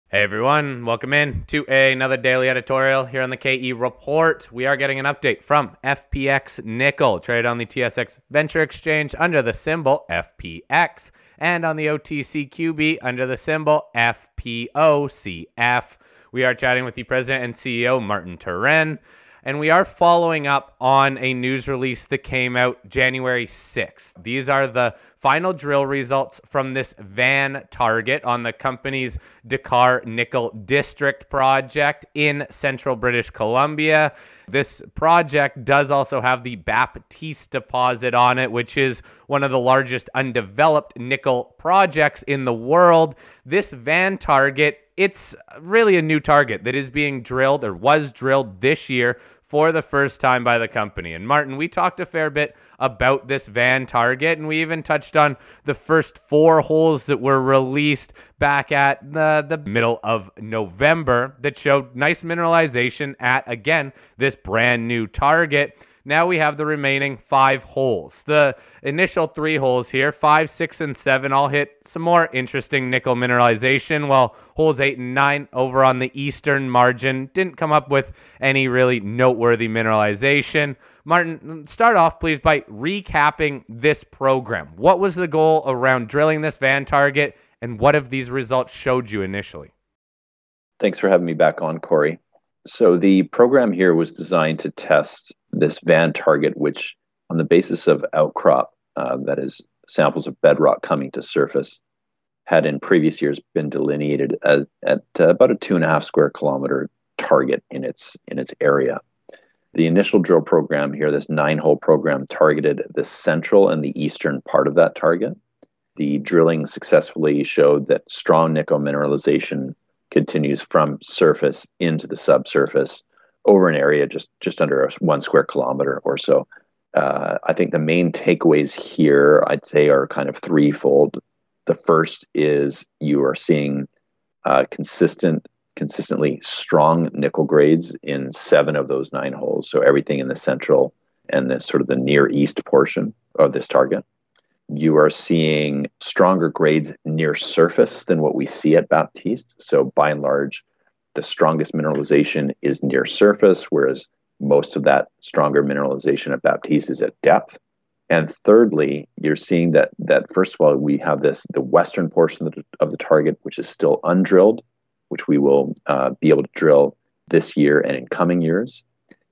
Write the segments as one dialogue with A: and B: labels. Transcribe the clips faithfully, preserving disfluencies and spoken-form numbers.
A: Hey everyone, welcome in to another daily editorial here on the K E Report. We are getting an update from F P X Nickel, traded on the T S X Venture Exchange under the symbol F P X, and on the O T C Q B under the symbol F P O C F. We are chatting with the president and C E O, Martin Turenne, and we are following up on a news release that came out January sixth. These are the final drill results from this Van target on the company's Dakar Nickel District project in central British Columbia. This project does also have the Baptiste deposit on it, which is one of the largest undeveloped nickel projects in the world. This Van target, it's really a new target that is being drilled or was drilled this year for the first time by the company. And Martin, we talked a fair bit about this Van target, and we even touched on the first four holes that were released back at the, the middle of November that showed nice mineralization at, again, this brand new target. Now we have the remaining five holes. The initial three holes here, five, six, and seven, all hit some more interesting nickel mineralization, while holes eight and nine over on the eastern margin didn't come up with any really noteworthy mineralization. Martin, start off, please, by recapping this program. What was the goal around drilling this Van target, and what have these results showed you initially?
B: Thanks for having me back on, Corey. So the program here was designed to test this Van target, which on the basis of outcrop, uh, that is samples of bedrock coming to surface, had in previous years been delineated at, at uh, about a two and a half square kilometer target in its in its area. The initial drill program here, this nine-hole program, targeted the central and the eastern part of that target. The drilling successfully showed that strong nickel mineralization continues from surface into the subsurface over an area just, just under one square kilometer or so. Uh, I think the main takeaways here, I'd say, are kind of threefold. The first is you are seeing uh, consistent, consistently strong nickel grades in seven of those nine holes. So everything in the central and the sort of the near east portion of this target. You are seeing stronger grades near surface than what we see at Baptiste. So by and large, the strongest mineralization is near surface, whereas most of that stronger mineralization at Baptiste is at depth. And thirdly, you're seeing that, that first of all, we have this the western portion of the, of the target, which is still undrilled, which we will uh, be able to drill this year and in coming years.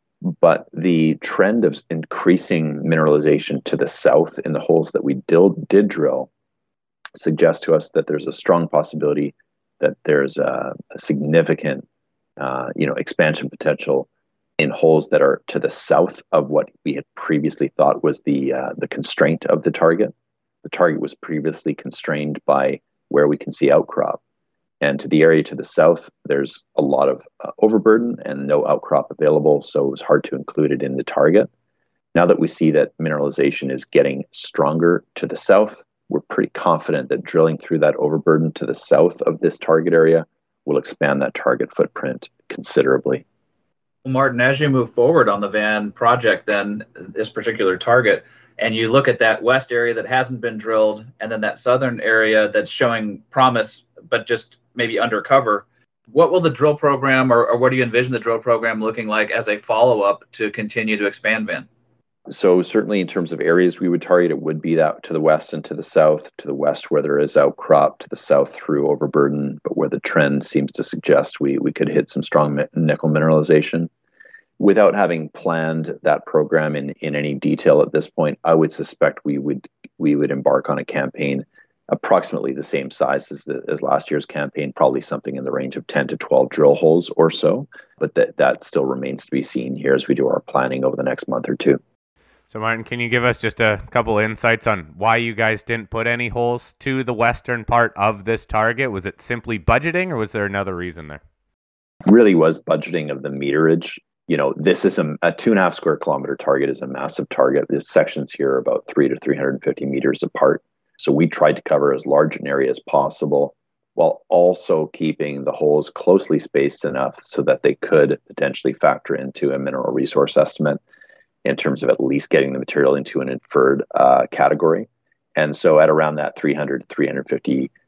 B: But the trend of increasing mineralization to the south in the holes that we did, did drill suggests to us that there's a strong possibility that there's a, a significant uh, you know, expansion potential in holes that are to the south of what we had previously thought was the uh, the constraint of the target. The target was previously constrained by where we can see outcrop. And to the area to the south, there's a lot of uh, overburden and no outcrop available, so it was hard to include it in the target. Now that we see that mineralization is getting stronger to the south, we're pretty confident that drilling through that overburden to the south of this target area will expand that target footprint considerably.
C: Well, Martin, as you move forward on the Van project, then this particular target, and you look at that west area that hasn't been drilled, and then that southern area that's showing promise, but just maybe undercover, what will the drill program, or, or what do you envision the drill program looking like as a follow-up to continue to expand Van?
B: So certainly in terms of areas we would target, it would be that to the west and to the south. To the west where there is outcrop, to the south through overburden, but where the trend seems to suggest we, we could hit some strong nickel mineralization. Without having planned that program in, in any detail at this point, I would suspect we would we would embark on a campaign approximately the same size as the, as last year's campaign, probably something in the range of ten to twelve drill holes or so. But that that still remains to be seen here as we do our planning over the next month or two.
A: So, Martin, can you give us just a couple insights on why you guys didn't put any holes to the western part of this target? Was it simply budgeting, or was there another reason there?
B: Really was budgeting of the meterage. You know, this is a, a two and a half square kilometer target is a massive target. These sections here are about three to three hundred fifty meters apart. So we tried to cover as large an area as possible while also keeping the holes closely spaced enough so that they could potentially factor into a mineral resource estimate in terms of at least getting the material into an inferred uh, category. And so at around that three hundred to three hundred fifty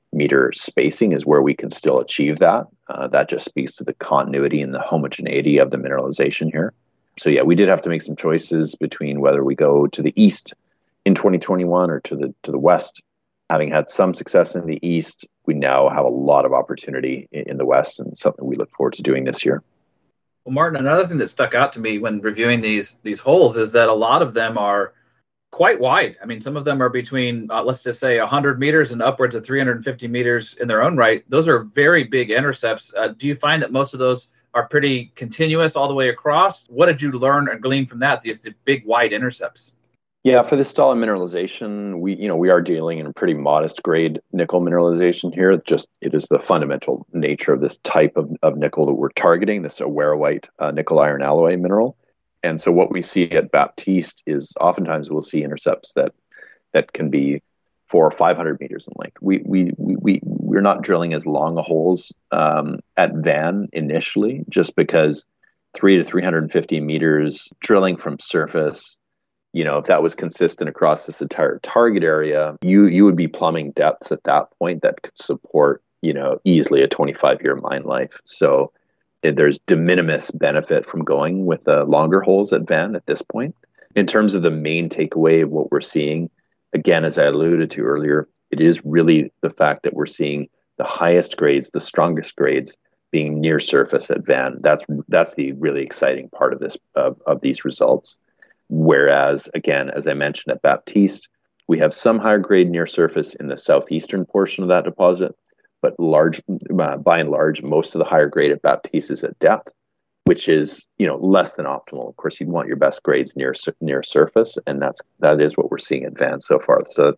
B: meter spacing is where we can still achieve that. Uh, that just speaks to the continuity and the homogeneity of the mineralization here. So yeah, we did have to make some choices between whether we go to the east in twenty twenty-one or to the to the west. Having had some success in the east, we now have a lot of opportunity in, in the west, and something we look forward to doing this year.
C: Well, Martin, another thing that stuck out to me when reviewing these these holes is that a lot of them are quite wide. I mean, some of them are between, uh, let's just say, one hundred meters and upwards of three hundred fifty meters in their own right. Those are very big intercepts. Uh, do you find that most of those are pretty continuous all the way across? What did you learn and glean from that, these big, wide intercepts?
B: Yeah, for this style of mineralization, we you know we are dealing in a pretty modest grade nickel mineralization here. It just it is the fundamental nature of this type of, of nickel that we're targeting, this awarenite uh, nickel iron alloy mineral. And so what we see at Baptiste is oftentimes we'll see intercepts that that can be four or five hundred meters in length. We we we we we're not drilling as long a holes um, at Van initially, just because three to three hundred fifty meters drilling from surface. You know, if that was consistent across this entire target area, you you would be plumbing depths at that point that could support, you know, easily a twenty-five year mine life. So it, there's de minimis benefit from going with the longer holes at Van at this point. In terms of the main takeaway of what we're seeing, again, as I alluded to earlier, it is really the fact that we're seeing the highest grades, the strongest grades being near surface at Van. That's that's the really exciting part of this of, of these results. Whereas, again, as I mentioned at Baptiste, we have some higher grade near surface in the southeastern portion of that deposit, but large, uh, by and large, most of the higher grade at Baptiste is at depth, which is, you know, less than optimal. Of course, you'd want your best grades near near surface, and that's that is what we're seeing at Van so far. So,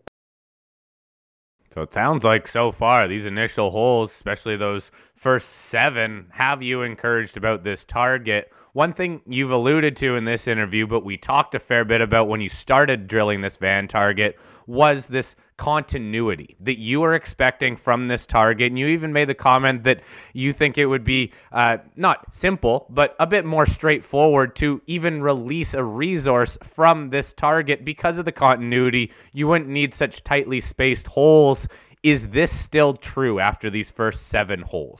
A: so it sounds like so far these initial holes, especially those first seven, have you encouraged about this target. One thing you've alluded to in this interview, but we talked a fair bit about when you started drilling this Van target, was this continuity that you were expecting from this target. And you even made the comment that you think it would be uh, not simple, but a bit more straightforward to even release a resource from this target because of the continuity. You wouldn't need such tightly spaced holes. Is this still true after these first seven holes?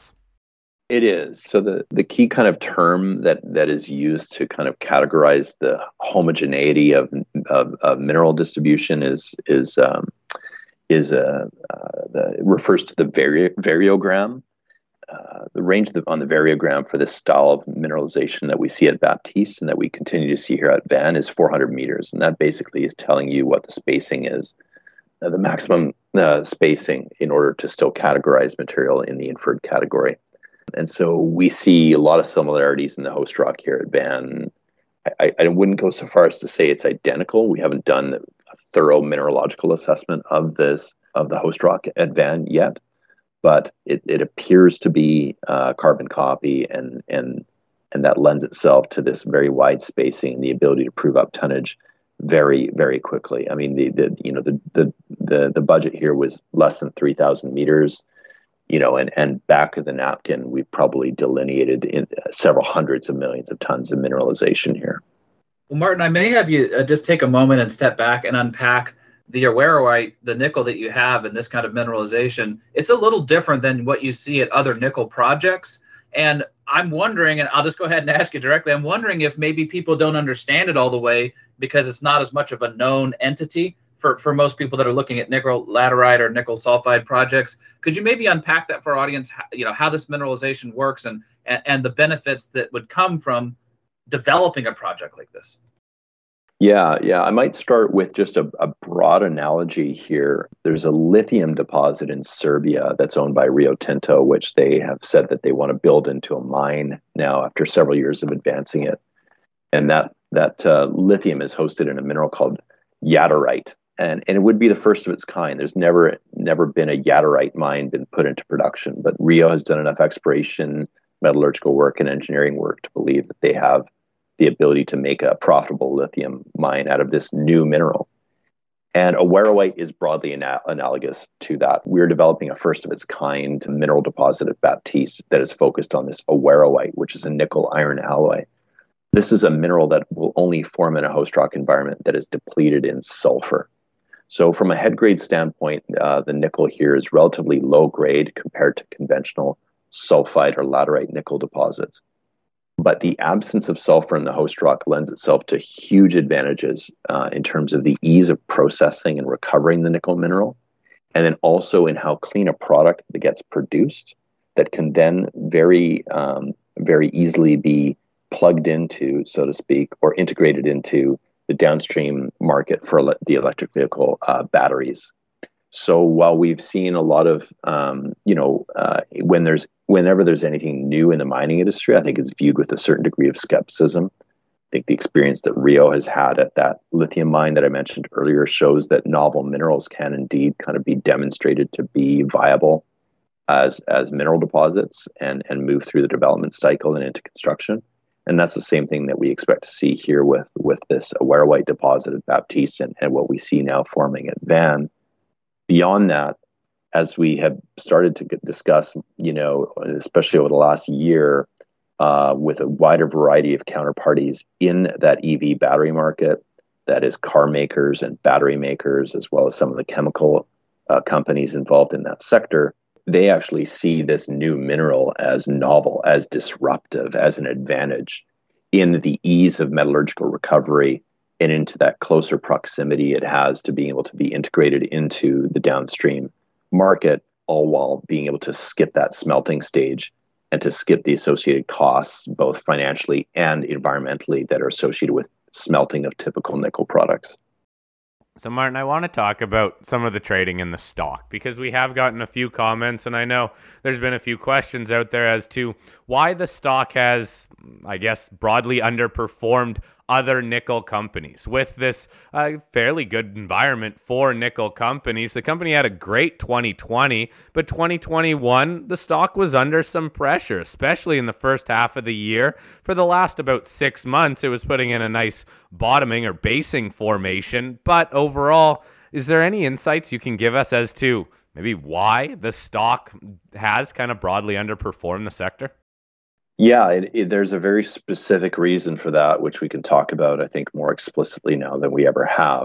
B: It is. So the, the key kind of term that, that is used to kind of categorize the homogeneity of of, of mineral distribution is is um, is a uh, uh, the, it refers to the vari, variogram. Uh, the range of the, on the variogram for this style of mineralization that we see at Baptiste and that we continue to see here at Van is four hundred meters, and that basically is telling you what the spacing is, uh, the maximum uh, spacing in order to still categorize material in the inferred category. And so we see a lot of similarities in the host rock here at Van. I, I wouldn't go so far as to say it's identical. We haven't done a thorough mineralogical assessment of this, of the host rock at Van yet, but it, it appears to be a carbon copy, and, and, and that lends itself to this very wide spacing and the ability to prove up tonnage very, very quickly. I mean, the, the you know, the, the, the, the budget here was less than three thousand meters. You know, and, and back of the napkin, we've probably delineated in several hundreds of millions of tons of mineralization here.
C: Well, Martin, I may have you uh, just take a moment and step back and unpack the awarenite, the nickel that you have in this kind of mineralization. It's a little different than what you see at other nickel projects. And I'm wondering, and I'll just go ahead and ask you directly, I'm wondering if maybe people don't understand it all the way because it's not as much of a known entity. For, for most people that are looking at nickel laterite or nickel sulfide projects. Could you maybe unpack that for our audience, you know, how this mineralization works and, and, and the benefits that would come from developing a project like this?
B: Yeah, yeah. I might start with just a, a broad analogy here. There's a lithium deposit in Serbia that's owned by Rio Tinto, which they have said that they want to build into a mine now after several years of advancing it. And that, that uh, lithium is hosted in a mineral called jadarite. And, and it would be the first of its kind. There's never never been a jadarite mine been put into production, but Rio has done enough exploration, metallurgical work, and engineering work to believe that they have the ability to make a profitable lithium mine out of this new mineral. And awarenite is broadly ana- analogous to that. We're developing a first of its kind mineral deposit at Baptiste that is focused on this awarenite, which is a nickel iron alloy. This is a mineral that will only form in a host rock environment that is depleted in sulfur. So from a head grade standpoint, uh, the nickel here is relatively low grade compared to conventional sulfide or laterite nickel deposits. But the absence of sulfur in the host rock lends itself to huge advantages uh, in terms of the ease of processing and recovering the nickel mineral, and then also in how clean a product that gets produced that can then very, um, very easily be plugged into, so to speak, or integrated into the downstream market for ele- the electric vehicle uh, batteries. So while we've seen a lot of, um, you know, uh, when there's whenever there's anything new in the mining industry, I think it's viewed with a certain degree of skepticism. I think the experience that Rio has had at that lithium mine that I mentioned earlier shows that novel minerals can indeed kind of be demonstrated to be viable as as mineral deposits and and move through the development cycle and into construction. And that's the same thing that we expect to see here with with this Awarawhite deposit at Baptiste and, and what we see now forming at Van. Beyond that, as we have started to get, discuss, you know, especially over the last year, uh, with a wider variety of counterparties in that E V battery market, that is car makers and battery makers, as well as some of the chemical uh, companies involved in that sector, they actually see this new mineral as novel, as disruptive, as an advantage in the ease of metallurgical recovery and into that closer proximity it has to being able to be integrated into the downstream market, all while being able to skip that smelting stage and to skip the associated costs, both financially and environmentally, that are associated with smelting of typical nickel products.
A: So, Martin, I want to talk about some of the trading in the stock because we have gotten a few comments, and I know there's been a few questions out there as to why the stock has, I guess, broadly underperformed other nickel companies. With this uh, fairly good environment for nickel companies, the company had a great twenty twenty, but twenty twenty-one, the stock was under some pressure, especially in the first half of the year. For the last about six months, it was putting in a nice bottoming or basing formation. But overall, is there any insights you can give us as to maybe why the stock has kind of broadly underperformed the sector?
B: Yeah, it, it, there's a very specific reason for that, which we can talk about, I think, more explicitly now than we ever have.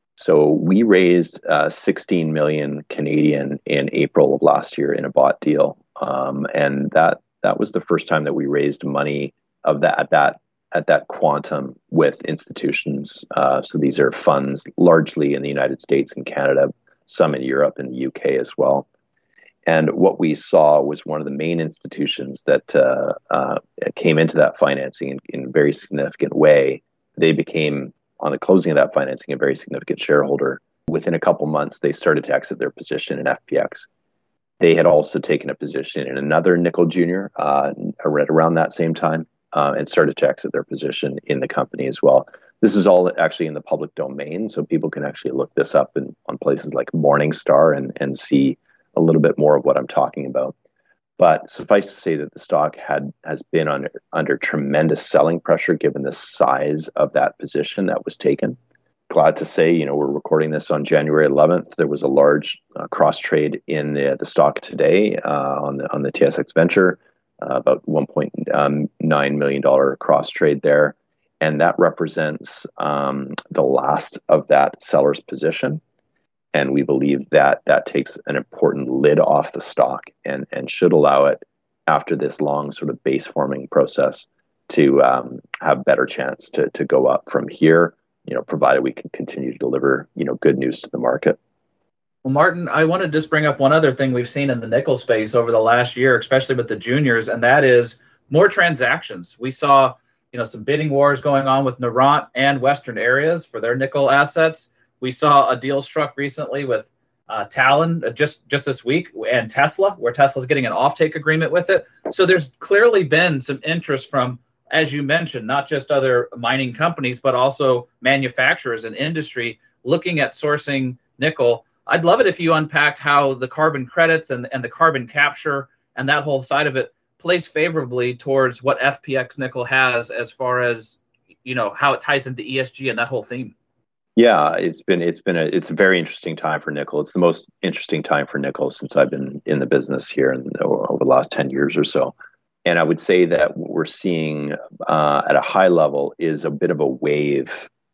B: So we raised uh, sixteen million Canadian in April of last year in a bought deal, um, and that that was the first time that we raised money of that at that at that quantum with institutions. Uh, so these are funds largely in the United States and Canada, some in Europe and the U K as well. And what we saw was one of the main institutions that uh, uh, came into that financing in, in a very significant way. They became, on the closing of that financing, a very significant shareholder. Within a couple months, they started to exit their position in F P X. They had also taken a position in another nickel junior uh, right around that same time uh, and started to exit their position in the company as well. This is all actually in the public domain, so people can actually look this up in, on places like Morningstar and, and see a little bit more of what I'm talking about. But suffice to say that the stock had has been under, under tremendous selling pressure given the size of that position that was taken. Glad to say, you know, we're recording this on January eleventh. There was a large uh, cross trade in the the stock today uh, on the on the T S X Venture, uh, about one point nine million dollars cross trade there, and that represents um, the last of that seller's position. And we believe that that takes an important lid off the stock and, and should allow it, after this long sort of base forming process, to um, have better chance to to go up from here, you know, provided we can continue to deliver, you know, good news to the market.
C: Well, Martin, I want to just bring up one other thing we've seen in the nickel space over the last year, especially with the juniors, and that is more transactions. We saw, you know, some bidding wars going on with Noront and Western Areas for their nickel assets. We saw a deal struck recently with uh, Talon uh, just, just this week and Tesla, where Tesla's getting an offtake agreement with it. So there's clearly been some interest from, as you mentioned, not just other mining companies, but also manufacturers and industry looking at sourcing nickel. I'd love it if you unpacked how the carbon credits and, and the carbon capture and that whole side of it plays favorably towards what F P X Nickel has as far as, you know, how it ties into E S G and that whole theme.
B: Yeah, it's been it's been a it's a very interesting time for nickel. It's the most interesting time for nickel since I've been in the business here in, over the last ten years or so. And I would say that what we're seeing uh, at a high level is a bit of a wave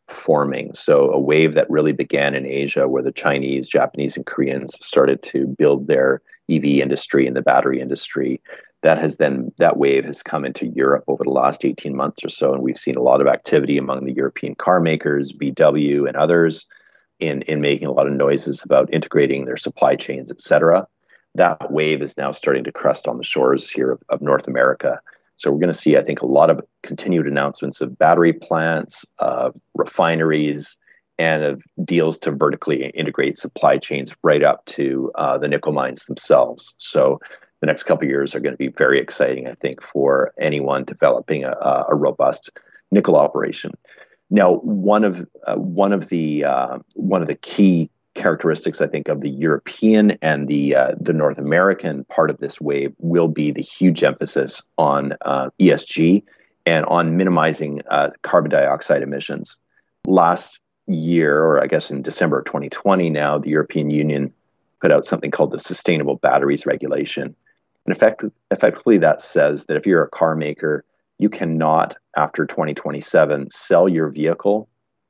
B: forming. So a wave that really began in Asia, where the Chinese, Japanese, and Koreans started to build their E V industry and the battery industry. That has then that wave has come into Europe over the last eighteen months or so, and we've seen a lot of activity among the European car makers, V W and others, in in making a lot of noises about integrating their supply chains, et cetera. That wave is now starting to crest on the shores here of, of North America. So we're going to see, I think, a lot of continued announcements of battery plants, of refineries, and of deals to vertically integrate supply chains right up to uh, the nickel mines themselves. So the next couple of years are going to be very exciting, I think, for anyone developing a, a robust nickel operation. Now, one of uh, one of the uh, one of the key characteristics, I think, of the European and the uh, the North American part of this wave will be the huge emphasis on uh, E S G and on minimizing uh, carbon dioxide emissions. Last year, or I guess in December of twenty twenty now, the European Union put out something called the Sustainable Batteries Regulation. And effect- effectively, that says that if you're a car maker, you cannot, after twenty twenty-seven, sell your vehicle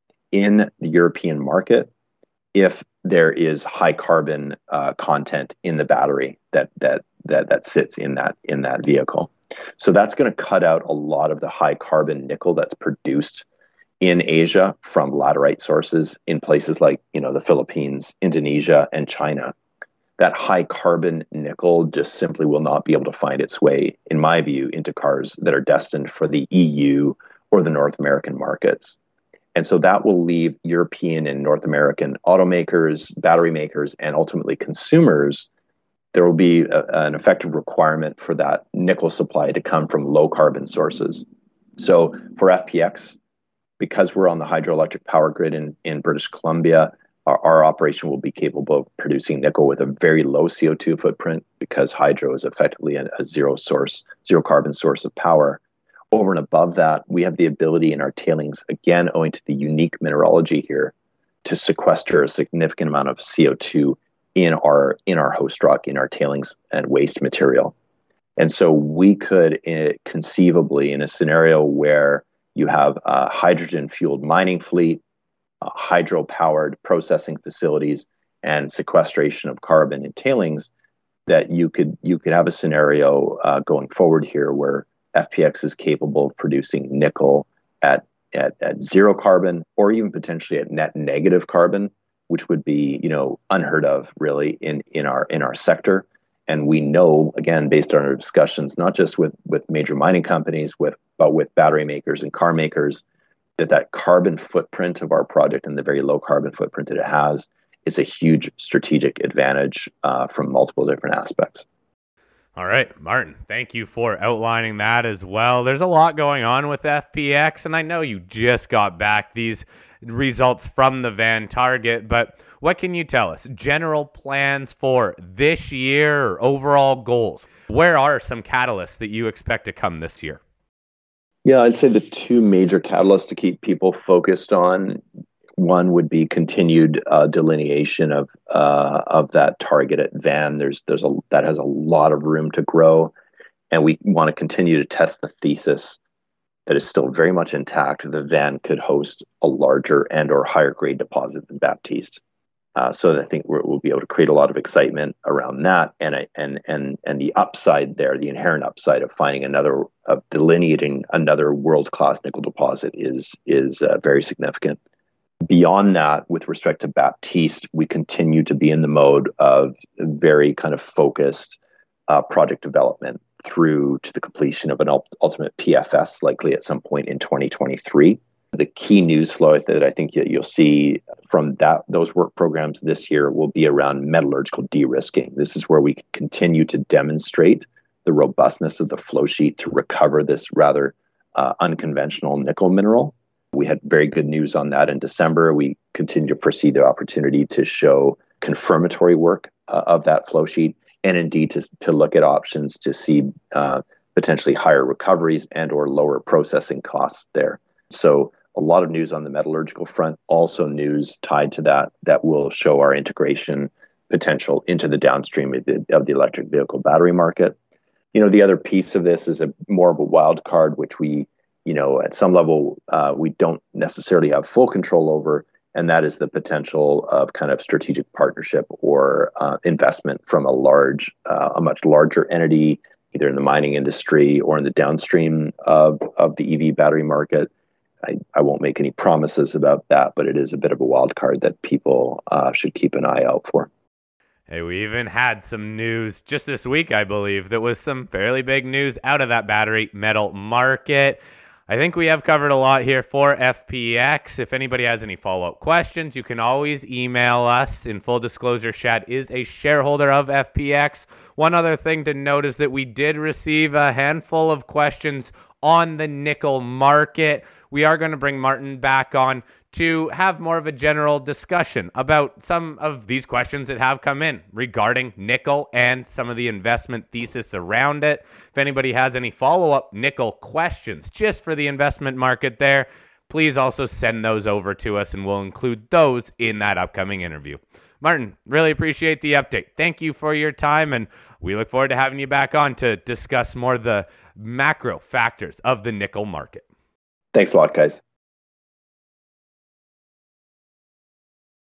B: in the European market if there is high carbon uh, content in the battery that that that that sits in that in that vehicle. So that's going to cut out a lot of the high carbon nickel that's produced in Asia from laterite sources in places like, you know, the Philippines, Indonesia, and China. That high carbon nickel just simply will not be able to find its way, in my view, into cars that are destined for the E U or the North American markets. And so that will leave European and North American automakers, battery makers, and ultimately consumers. There will be a, an effective requirement for that nickel supply to come from low carbon sources. So for F P X, because we're on the hydroelectric power grid in, in British Columbia, our, our operation will be capable of producing nickel with a very low C O two footprint, because hydro is effectively a, a zero source, zero carbon source of power. Over and above that, we have the ability in our tailings, again, owing to the unique mineralogy here, to sequester a significant amount of C O two in our in our host rock, in our tailings and waste material. And so we could uh, conceivably, in a scenario where you have a hydrogen-fueled mining fleet, uh, hydro-powered processing facilities, and sequestration of carbon in tailings, that you could you could have a scenario uh, going forward here where F P X is capable of producing nickel at, at, at zero carbon, or even potentially at net negative carbon, which would be, you know, unheard of really in, in our in our sector. And we know, again, based on our discussions, not just with, with major mining companies, with but with battery makers and car makers, that that carbon footprint of our project and the very low carbon footprint that it has is a huge strategic advantage uh, from multiple different aspects.
A: All right, Martin, thank you for outlining that as well. There's a lot going on with F P X, and I know you just got back these results from the Van Target, but what can you tell us? General plans for this year or overall goals? Where are some catalysts that you expect to come this year?
B: Yeah, I'd say the two major catalysts to keep people focused on, one would be continued uh, delineation of uh, of that target at Van. There's there's a that has a lot of room to grow, and we want to continue to test the thesis that is still very much intact. The Van could host a larger and or higher grade deposit than Baptiste. Uh, so I think we're, we'll be able to create a lot of excitement around that, and and and and the upside there, the inherent upside of finding another, of delineating another world class nickel deposit is is uh, very significant. Beyond that, with respect to Baptiste, we continue to be in the mode of very kind of focused uh, project development through to the completion of an ultimate P F S, likely at some point in twenty twenty-three. The key news flow that I think that you'll see from that those work programs this year will be around metallurgical de-risking. This is where we can continue to demonstrate the robustness of the flow sheet to recover this rather uh, unconventional nickel mineral. We had very good news on that in December. We continue to foresee the opportunity to show confirmatory work uh, of that flow sheet, and indeed to, to look at options to see uh, potentially higher recoveries and or lower processing costs there. So a lot of news on the metallurgical front, also news tied to that that will show our integration potential into the downstream of the, of the electric vehicle battery market. You know, the other piece of this is a more of a wild card, which we you know, at some level, uh, we don't necessarily have full control over, and that is the potential of kind of strategic partnership or uh, investment from a large, uh, a much larger entity, either in the mining industry or in the downstream of, of the E V battery market. I, I won't make any promises about that, but it is a bit of a wild card that people uh, should keep an eye out for.
A: Hey, we even had some news just this week, I believe, that was some fairly big news out of that battery metal market. I think we have covered a lot here for F P X. If anybody has any follow-up questions, you can always email us. In full disclosure, Shad is a shareholder of F P X. One other thing to note is that we did receive a handful of questions on the nickel market. We are going to bring Martin back on to have more of a general discussion about some of these questions that have come in regarding nickel and some of the investment thesis around it. If anybody has any follow-up nickel questions just for the investment market there, please also send those over to us and we'll include those in that upcoming interview. Martin, really appreciate the update. Thank you for your time, and we look forward to having you back on to discuss more of the macro factors of the nickel market.
B: Thanks a lot, guys.